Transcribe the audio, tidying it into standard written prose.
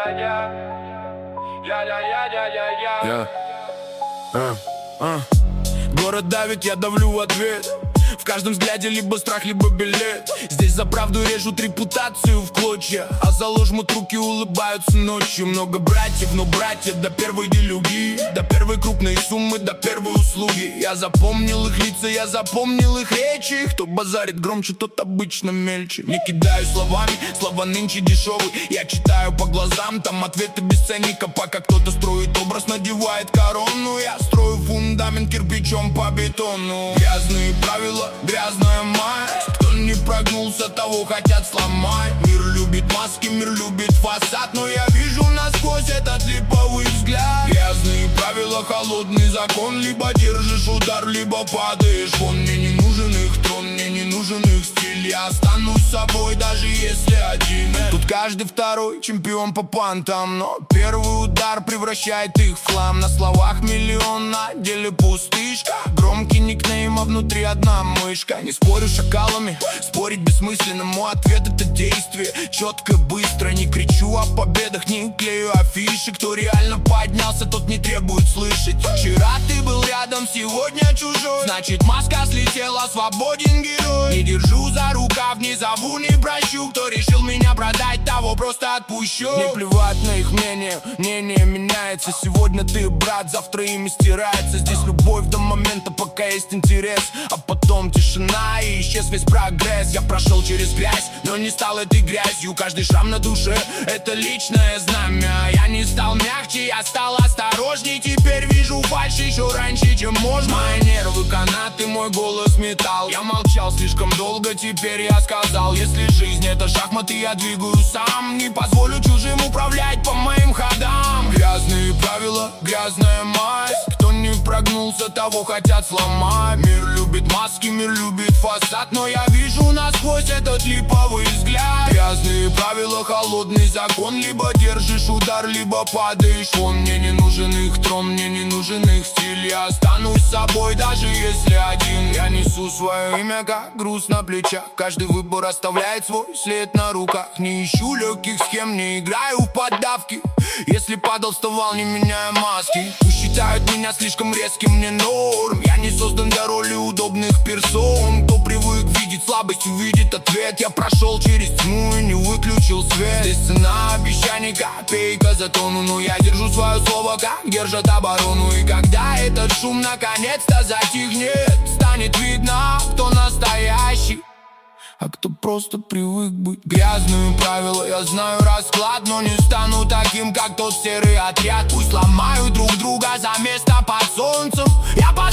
Город давит, я давлю в ответ. В каждом взгляде либо страх, либо билет. Здесь за правду режут репутацию в клочья, а за ложь жмут руки, улыбаются ночью. Много братьев, но братья до первой делюги, до первой крупной суммы, до первой услуги. Я запомнил их лица, я запомнил их речи. Кто базарит громче, тот обычно мельче. Не кидаю словами, слова нынче дешевые. Я читаю по глазам, там ответы без ценника. Пока кто-то строит образ, надевает корону, я строю фундамент кирпичом по бетону. Грязные правила, грязная мать. Кто не прогнулся, того хотят сломать. Мир любит маски, мир любит фасад, но я вижу насквозь этот липовый взгляд. Грязные правила, холодный закон. Либо держишь удар, либо падаешь вон. Мне не нужен их трон, мне не нужен их стиль. Я останусь собой, даже если один. Тут каждый второй чемпион по пантам, но первый удар превращает их в хлам. На словах миллион, на деле пустышка. Громкий никнейм, а внутри одна мышка. Не спорю с шакалами, спорить бессмысленно. Мой ответ — это действие, четко, быстро. Не кричу о победах, не клею афиши. Кто реально поднялся, тот не требует слышать. Вчера ты был рядом, сегодня чужой. Значит, маска слетела, свободен герой. Не держу за рукав, не зову, не прощу. Кто решил меня продать, того просто отпущу. Не плевать на их мнение, мнение меняется. Сегодня ты брат, завтра ими стирается. Здесь любовь до момента, пока есть интерес, а потом тишина и исчез весь прогресс. Я прошел через грязь, но не стал этой грязью. Каждый шрам на душе — это личное знамя. Я не стал мягче, я стал осторожней. Теперь вижу фальшь еще раньше, чем можно. Мои нервы канаты, мой голос металл. Я молчал слишком долго, теперь я сказал: если жизнь — это шахматы, я двигаю сам. Не позволю чужим управлять по моим ходам. Грязные правила, грязная мать. Кто не прогнулся, того хотят сломать. Мир любит маски, мир любит фасад, но я вижу насквозь этот липовый взгляд. Грязные правила, холодный закон. Либо держишь удар, либо падаешь вон. Мне не нужен их трон, мне не нужен их стиль. Я останусь собой, даже если один. Я несу свое имя, как груз на плечах. Каждый выбор оставляет свой след на руках. Не ищу легких схем, не играю в поддавки. Если падал, вставал, не меняя маски. Пусть считают меня слишком резким, мне норм. Я не создан для роли удобных персон. Кто привык видеть слабость, увидит ответ. Я прошел через тьму и не выключил свет. Здесь цена обещаний, копейка за тонну. Но я держу свое слово, как держат оборону. И когда этот шум наконец-то затихнет, станет видно, кто настоящий, а кто просто привык быть. Грязные правила, я знаю расклад, но не стану таким, как тот серый отряд. Пусть ломают друг друга за место под солнцем. Я